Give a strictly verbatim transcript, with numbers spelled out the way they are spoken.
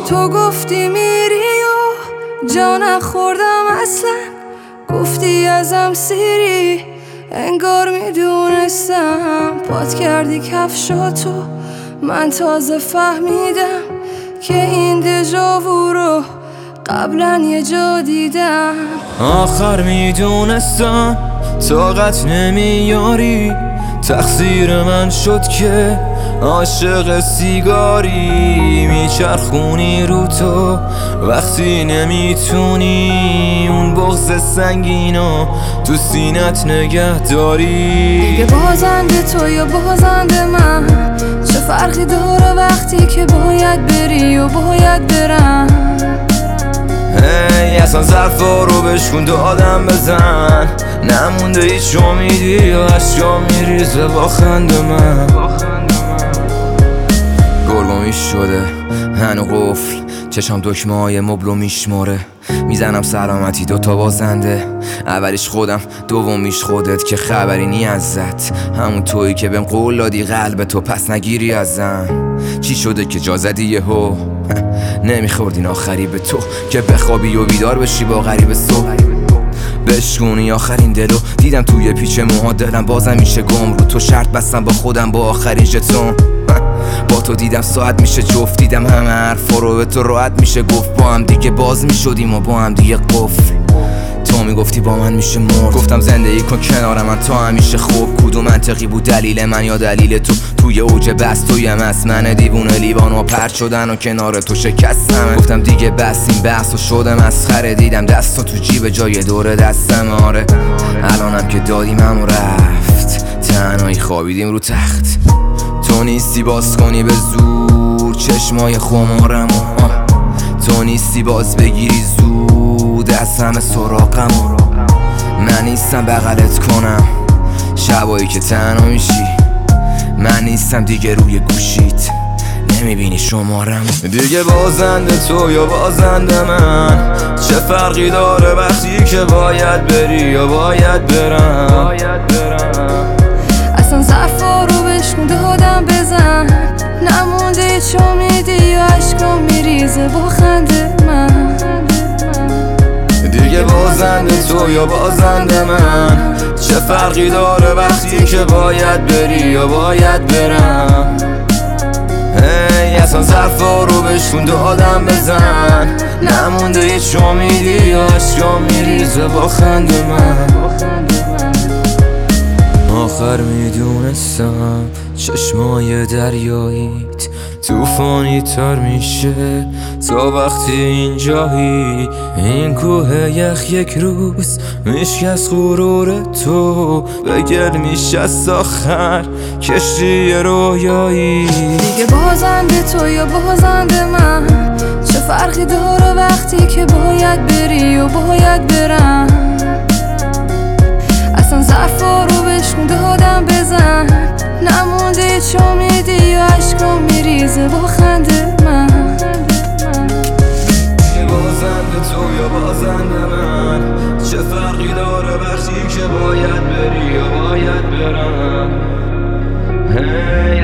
تو گفتی میری و جا نخوردم اصلا، گفتی ازم سیری انگار میدونستم. پات کردی کفشاتو من تازه فهمیدم که این دژاوو رو قبلا یه جا دیدم. آخر میدونستم طاقت نمیاری، تقصیر من شد که عاشق سیگاری. میچرخونی رو تو وقتی نمیتونی اون بغض سنگینو تو سینت نگه داری. دیگه بازنده تو یا بازنده من، چه فرقی داره وقتی که باید بری و باید برم. هی اصلا ظرفا رو بشکن دادم بزن، نمونده هیچ امیدی یا اشکا میریزه با خنده من. گرگومی شده هنو قفل، چشم دکمه های مبلو میشماره. میزنم سلامتی دوتا بازنده، اولیش خودم دومیش خودت که خبری نی ازت. همون تویی که بهم قول دادی قلب تو پس نگیری ازم. چی شده که جا زدی یهو نمیخوردین آخری به تو که بخوابی و بیدار بشی با غریب صبح. بشکونی آخرین دلو دیدم توی پیچ موها، دلم بازم میشه گم رو تو. شرط بستم با خودم با آخرین ژتون، با تو دیدم ساعت میشه جفت. دیدم همه حرفا رو به تو راحت میشه گفت، با هم دیگه باز میشدیم و با هم دیگه قفل. تو میگفتی با من میشه مرد، گفتم زندگی کن کنار من تا همیشه خوب. کدوم منطقی بود دلیل من یا دلیل تو؟ توی اوج بس توی مس من دیوونه لیوان و پرد شدن و کنار تو شکستم. گفتم دیگه بس این بحث و شده مسخره، دیدم دستو تو جیب جای دور دستم. آره الانم که دادیم همو رفت، تنهایی خوابیدیم رو تخت. تو نیستی باز کنی به زور چشمای خمارم، تو نیستی باز بگیری زود از همه سراغم. من نیستم بغلت کنم شبایی که تنها میشی، من نیستم دیگه روی گوشیت نمیبینی شمارم. دیگه بازنده تو یا بازنده من، چه فرقی داره وقتی که باید بری یا باید برم. اصلا ظرفا رو بشکن دادم بزن، نمونده هیچ امیدی یا اشکام میریزه با خنده من. دیگه بازنده تو یا بازنده من، چه فرقی داره وقتی که باید بری یا باید برم. هی اصلا ظرفا رو بشکن دادم بزن، نمونده هیچ امیدی یا اشکام میریزه با خنده من. آخر میدونستم چشمای دریاییت توفانی تر میشه تا وقتی اینجایی. این کوه یخ یک روز میشکست غرور تو، به گل میشست آخر کشتی رویایی. دیگه بازنده تو یا بازنده من، چه فرقی داره وقتی که باید بری و باید برم. اصلا ظرفا رو بشکن دادم بزن، نمونده هیچ امیدی یا اشکام میریزه با خنده من. یه بازنده تو یا بازنده من، چه فرقی داره وقتی که باید بری یا باید برم.